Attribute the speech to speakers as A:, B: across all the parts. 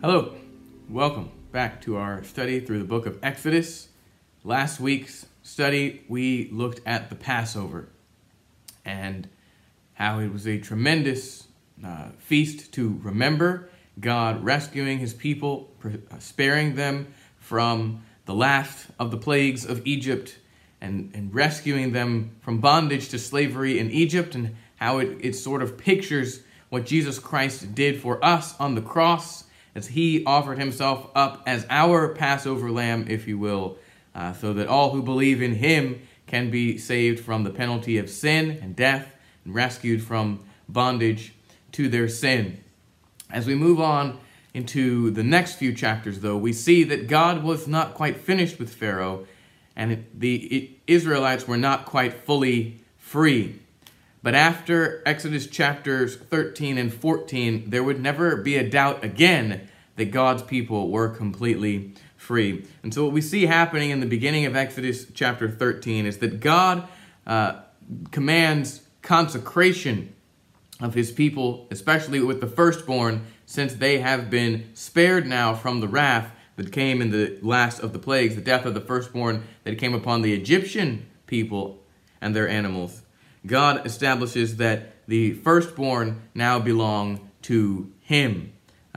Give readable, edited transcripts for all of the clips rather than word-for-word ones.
A: Hello, welcome back to our study through the book of Exodus. Last week's study, we looked at the Passover and how it was a tremendous feast to remember, God rescuing his people, sparing them from the last of the plagues of Egypt and rescuing them from bondage to slavery in Egypt, and how it sort of pictures what Jesus Christ did for us on the cross, as he offered himself up as our Passover lamb, if you will, so that all who believe in him can be saved from the penalty of sin and death and rescued from bondage to their sin. As we move on into the next few chapters, though, we see that God was not quite finished with Pharaoh, and the Israelites were not quite fully free. But after Exodus chapters 13 and 14, there would never be a doubt again that God's people were completely free. And so what we see happening in the beginning of Exodus chapter 13 is that God commands consecration of his people, especially with the firstborn, since they have been spared now from the wrath that came in the last of the plagues, the death of the firstborn that came upon the Egyptian people and their animals. God establishes that the firstborn now belong to him.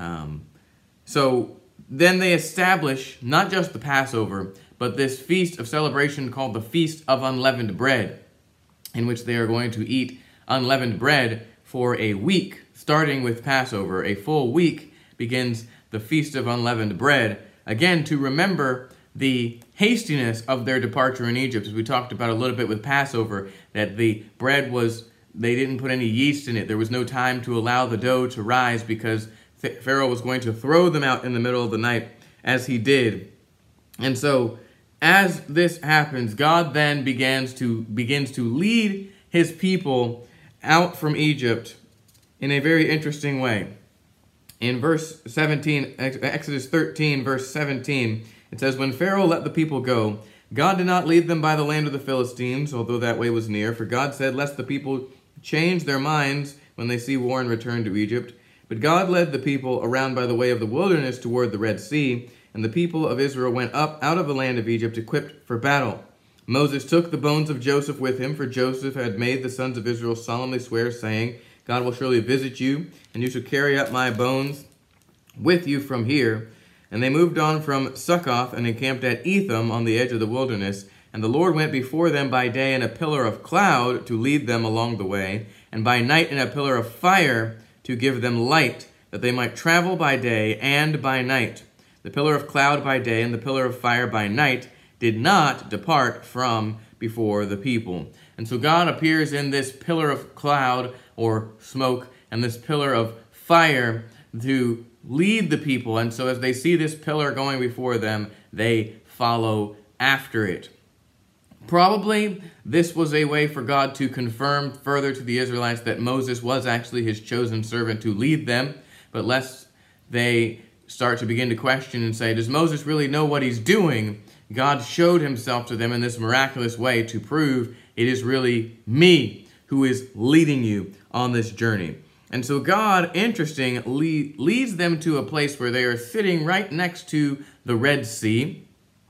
A: So then they establish not just the Passover, but this feast of celebration called the Feast of Unleavened Bread, in which they are going to eat unleavened bread for a week. Starting with Passover, a full week begins the Feast of Unleavened Bread, again to remember the hastiness of their departure in Egypt, as we talked about a little bit with Passover, that the bread they didn't put any yeast in it. There was no time to allow the dough to rise because Pharaoh was going to throw them out in the middle of the night, as he did. And so, as this happens, God then begins to lead his people out from Egypt in a very interesting way. In verse 17, Exodus 13, verse 17, it says, "When Pharaoh let the people go, God did not lead them by the land of the Philistines, although that way was near. For God said, lest the people change their minds when they see war and return to Egypt. But God led the people around by the way of the wilderness toward the Red Sea, and the people of Israel went up out of the land of Egypt equipped for battle. Moses took the bones of Joseph with him, for Joseph had made the sons of Israel solemnly swear, saying, God will surely visit you, and you shall carry up my bones with you from here. And they moved on from Succoth and encamped at Etham on the edge of the wilderness. And the Lord went before them by day in a pillar of cloud to lead them along the way, and by night in a pillar of fire to give them light, that they might travel by day and by night. The pillar of cloud by day and the pillar of fire by night did not depart from before the people." And so God appears in this pillar of cloud or smoke and this pillar of fire to lead the people. And so as they see this pillar going before them, they follow after it. Probably this was a way for God to confirm further to the Israelites that Moses was actually his chosen servant to lead them. But lest they start to begin to question and say, does Moses really know what he's doing? God showed himself to them in this miraculous way to prove it is really me who is leading you on this journey. And so God, interestingly, leads them to a place where they are sitting right next to the Red Sea.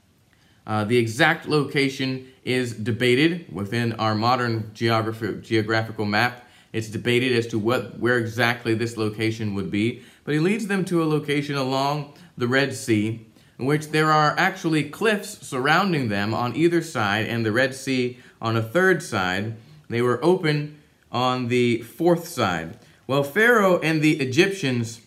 A: The exact location is debated within our modern geographical map. It's debated as to where exactly this location would be. But he leads them to a location along the Red Sea, in which there are actually cliffs surrounding them on either side, and the Red Sea on a third side. They were open on the fourth side. Well, Pharaoh and the Egyptians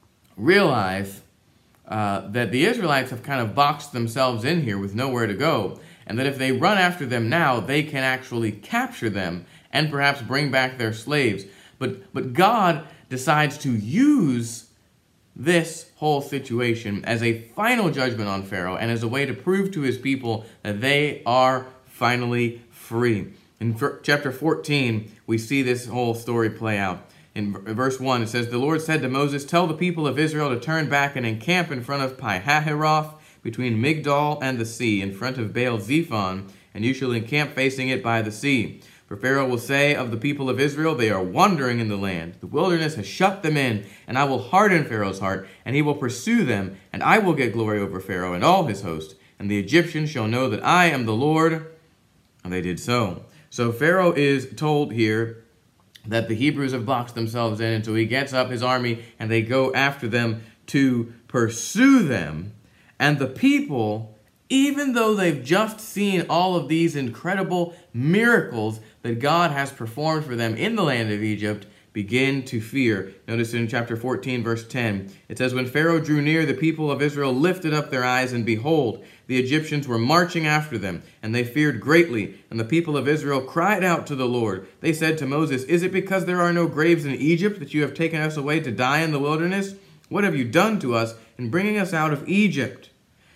A: realize that the Israelites have kind of boxed themselves in here with nowhere to go, and that if they run after them now, they can actually capture them and perhaps bring back their slaves. But God decides to use this whole situation as a final judgment on Pharaoh and as a way to prove to his people that they are finally free. In chapter 14, we see this whole story play out. In verse 1, it says, "The Lord said to Moses, tell the people of Israel to turn back and encamp in front of Pi-hahiroth, between Migdol and the sea, in front of Baal-zephon, and you shall encamp facing it by the sea. For Pharaoh will say of the people of Israel, they are wandering in the land. The wilderness has shut them in, and I will harden Pharaoh's heart, and he will pursue them, and I will get glory over Pharaoh and all his host. And the Egyptians shall know that I am the Lord. And they did so. So Pharaoh is told here that the Hebrews have boxed themselves in, and so he gets up his army, and they go after them to pursue them. And the people, even though they've just seen all of these incredible miracles that God has performed for them in the land of Egypt, begin to fear. Notice in chapter 14, verse 10, it says, When Pharaoh drew near, the people of Israel lifted up their eyes, and behold, the Egyptians were marching after them, and they feared greatly. And the people of Israel cried out to the Lord. They said to Moses, Is it because there are no graves in Egypt that you have taken us away to die in the wilderness? What have you done to us in bringing us out of Egypt?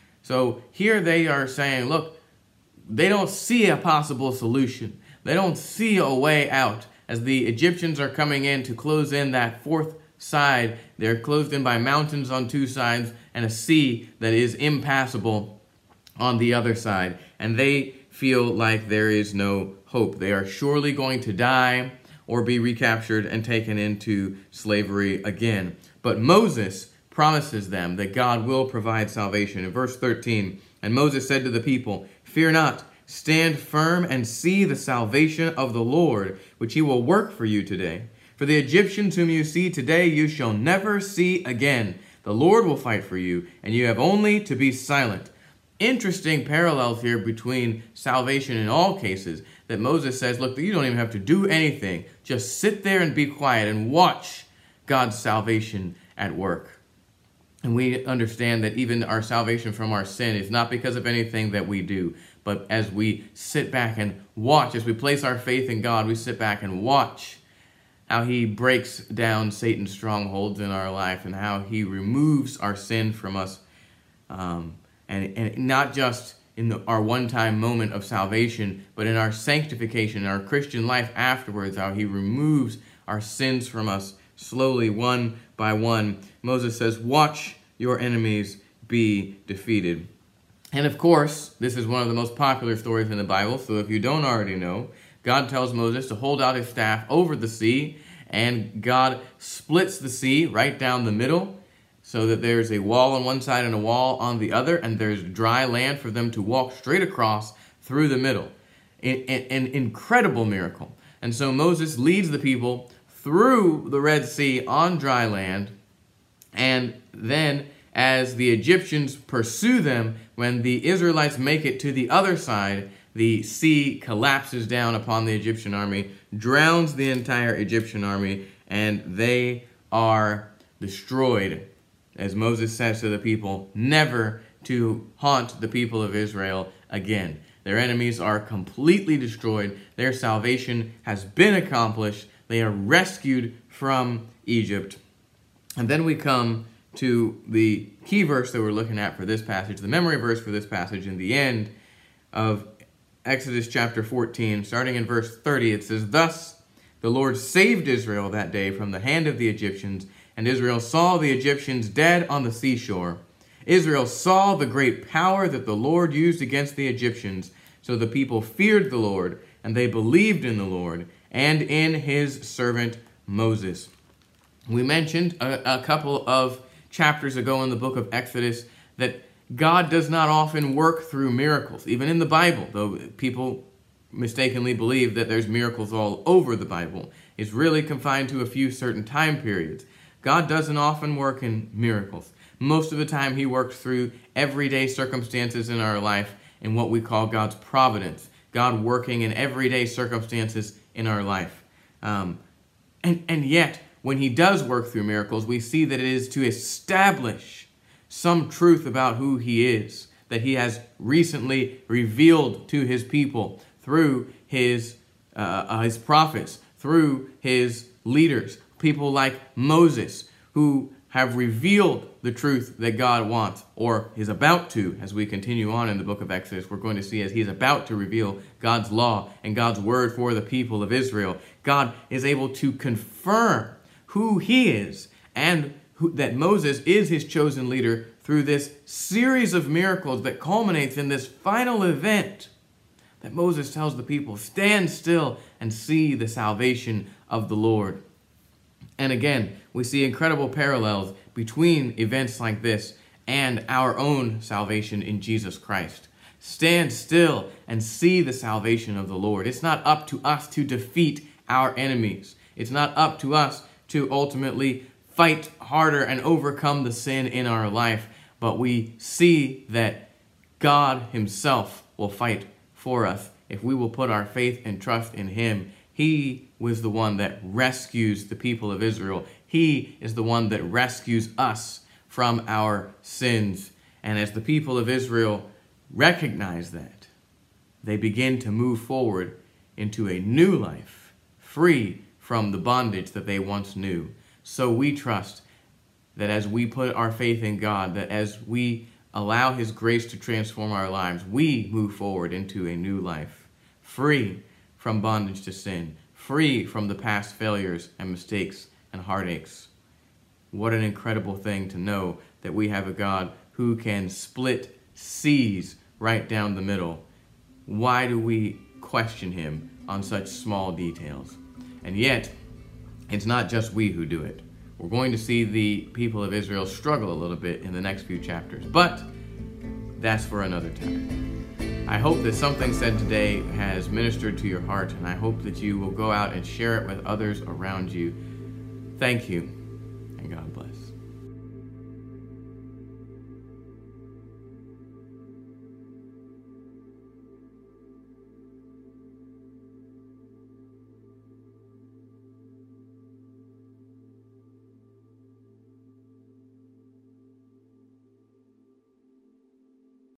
A: So here they are saying, look, they don't see a possible solution. They don't see a way out. As the Egyptians are coming in to close in that fourth side, they're closed in by mountains on two sides and a sea that is impassable on the other side. And they feel like there is no hope. They are surely going to die or be recaptured and taken into slavery again. But Moses promises them that God will provide salvation. In verse 13, And Moses said to the people, Fear not, stand firm and see the salvation of the Lord, which he will work for you today. For the Egyptians whom you see today you shall never see again. The Lord will fight for you, and you have only to be silent. Interesting parallels here between salvation in all cases, that Moses says, look, you don't even have to do anything. Just sit there and be quiet and watch God's salvation at work. And we understand that even our salvation from our sin is not because of anything that we do, but as we sit back and watch, as we place our faith in God, we sit back and watch how he breaks down Satan's strongholds in our life and how he removes our sin from us. And not just in our one-time moment of salvation, but in our sanctification, in our Christian life afterwards, how he removes our sins from us slowly, one by one. Moses says, watch your enemies be defeated. And of course, this is one of the most popular stories in the Bible, so if you don't already know, God tells Moses to hold out his staff over the sea, and God splits the sea right down the middle, so that there's a wall on one side and a wall on the other, and there's dry land for them to walk straight across through the middle. An incredible miracle. And so Moses leads the people through the Red Sea on dry land, and then as the Egyptians pursue them, when the Israelites make it to the other side, the sea collapses down upon the Egyptian army, drowns the entire Egyptian army, and they are destroyed. As Moses says to the people, never to haunt the people of Israel again. Their enemies are completely destroyed. Their salvation has been accomplished. They are rescued from Egypt. And then we come to the key verse that we're looking at for this passage, the memory verse for this passage in the end of Exodus chapter 14, starting in verse 30. It says, Thus the Lord saved Israel that day from the hand of the Egyptians, and Israel saw the Egyptians dead on the seashore. Israel saw the great power that the Lord used against the Egyptians. So the people feared the Lord, and they believed in the Lord and in his servant Moses. We mentioned a couple of chapters ago in the book of Exodus that God does not often work through miracles, even in the Bible, though people mistakenly believe that there's miracles all over the Bible. It's really confined to a few certain time periods. God doesn't often work in miracles. Most of the time he works through everyday circumstances in our life in what we call God's providence. God working in everyday circumstances in our life. And yet, when he does work through miracles, we see that it is to establish some truth about who he is, that he has recently revealed to his people through his prophets, through his leaders, people like Moses, who have revealed the truth that God wants, or is about to. As we continue on in the book of Exodus, we're going to see as he's about to reveal God's law and God's word for the people of Israel, God is able to confirm who he is and that Moses is his chosen leader through this series of miracles that culminates in this final event that Moses tells the people, stand still and see the salvation of the Lord. And again, we see incredible parallels between events like this and our own salvation in Jesus Christ. Stand still and see the salvation of the Lord. It's not up to us to defeat our enemies. It's not up to us to ultimately fight harder and overcome the sin in our life, but we see that God himself will fight for us if we will put our faith and trust in him. He was the one that rescues the people of Israel. He is the one that rescues us from our sins. And as the people of Israel recognize that, they begin to move forward into a new life, free from the bondage that they once knew. So we trust that as we put our faith in God, that as we allow his grace to transform our lives, we move forward into a new life, free from bondage to sin, free from the past failures and mistakes and heartaches. What an incredible thing to know that we have a God who can split seas right down the middle. Why do we question him on such small details? And yet, it's not just we who do it. We're going to see the people of Israel struggle a little bit in the next few chapters, but that's for another time. I hope that something said today has ministered to your heart, and I hope that you will go out and share it with others around you. Thank you